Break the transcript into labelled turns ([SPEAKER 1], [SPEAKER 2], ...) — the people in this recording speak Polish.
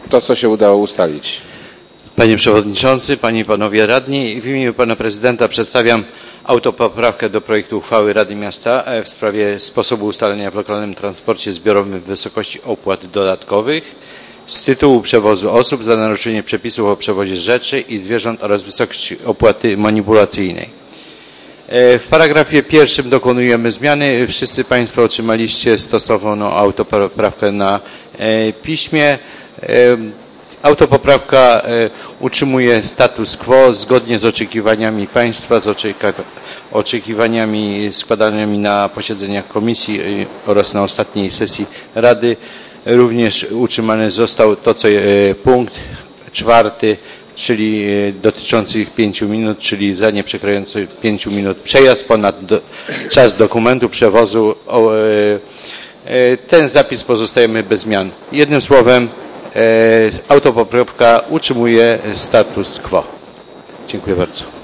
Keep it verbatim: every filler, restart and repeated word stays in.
[SPEAKER 1] to, co się udało ustalić.
[SPEAKER 2] Panie Przewodniczący, Panie i Panowie Radni, w imieniu Pana Prezydenta przedstawiam autopoprawkę do projektu uchwały Rady Miasta w sprawie sposobu ustalenia w lokalnym transporcie zbiorowym wysokości opłat dodatkowych z tytułu przewozu osób za naruszenie przepisów o przewozie rzeczy i zwierząt oraz wysokości opłaty manipulacyjnej. W paragrafie pierwszym dokonujemy zmiany. Wszyscy Państwo otrzymaliście stosowną autopoprawkę na piśmie. Autopoprawka utrzymuje status quo zgodnie z oczekiwaniami Państwa, z oczekiwaniami składanymi na posiedzeniach komisji oraz na ostatniej sesji Rady. Również utrzymany został to, co punkt czwarty, czyli dotyczący pięciu minut, czyli za nieprzekraczający pięciu minut przejazd ponad do, czas dokumentu przewozu. Ten zapis pozostajemy bez zmian. Jednym słowem, autopoprawka utrzymuje status quo. Dziękuję bardzo.